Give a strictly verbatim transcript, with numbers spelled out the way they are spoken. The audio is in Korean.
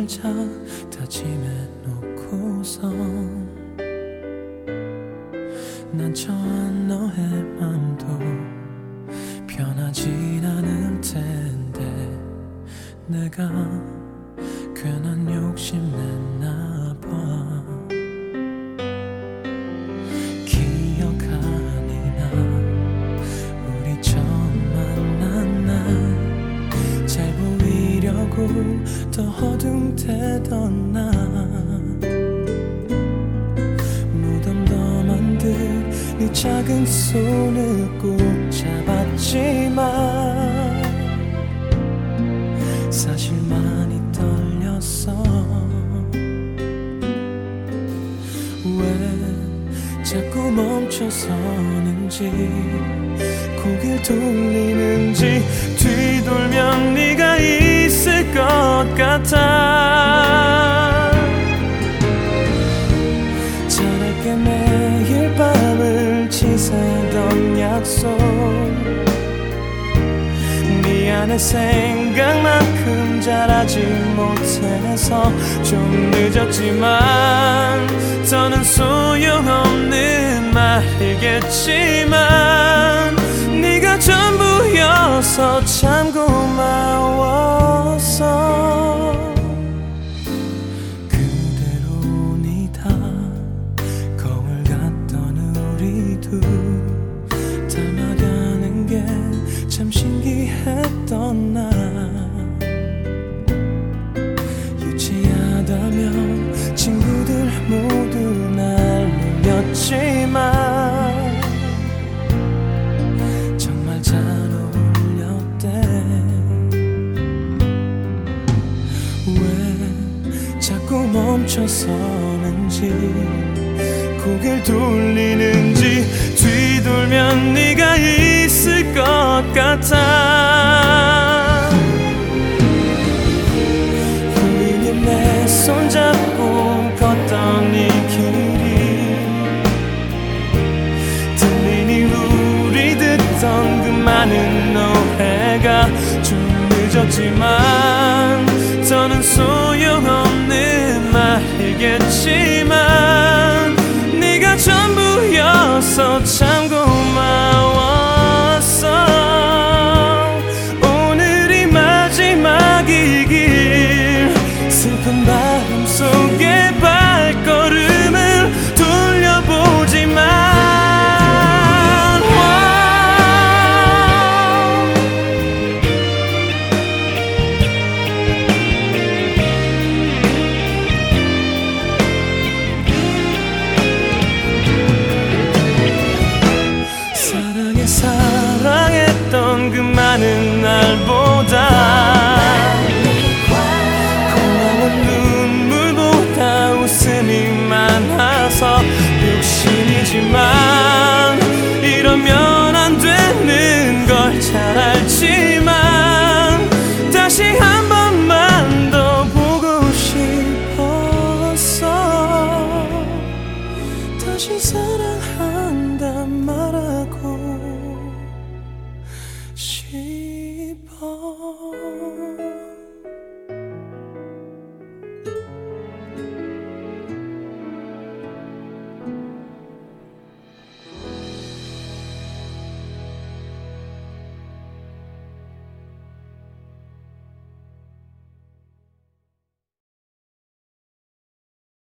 시작 다짐해놓고서 난 처한 너의 맘도 변하진 않을 텐데 내가 괜한 욕심냈나 봐. 기억하니 나 우리 처음 만난 날 잘 보이려고 더 허둥대던 나 무덤도 만든 네 작은 손을 꼭 잡았지만 사실 많이 떨렸어. 왜 자꾸 멈춰서는지 고개를 돌리는지 뒤돌면 네가 있을 것 같아. 저녁에 매일 밤을 지새던 약속 미안해 생각만큼 잘하지 못해서 좀 늦었지만 더는 소용없는 말이겠지만 네가 전부여서 참 고마웠어. 그대로니다 거울 같던 우리도 닮아가는 게 참 신기했던 나 유치하다면 친구들 모두 날 놀렸지만 정말 잘 어울렸대. 왜 자꾸 멈춰서는지 고개를 돌리는지 뒤돌면 네가 있을 것 같아. 우리는 내 손잡고 걷던 이 길이 들리니 우리 듣던 그 많은 노래가 좀 늦었지만 더는 소용없는 말이겠지만 네가 전부여서 참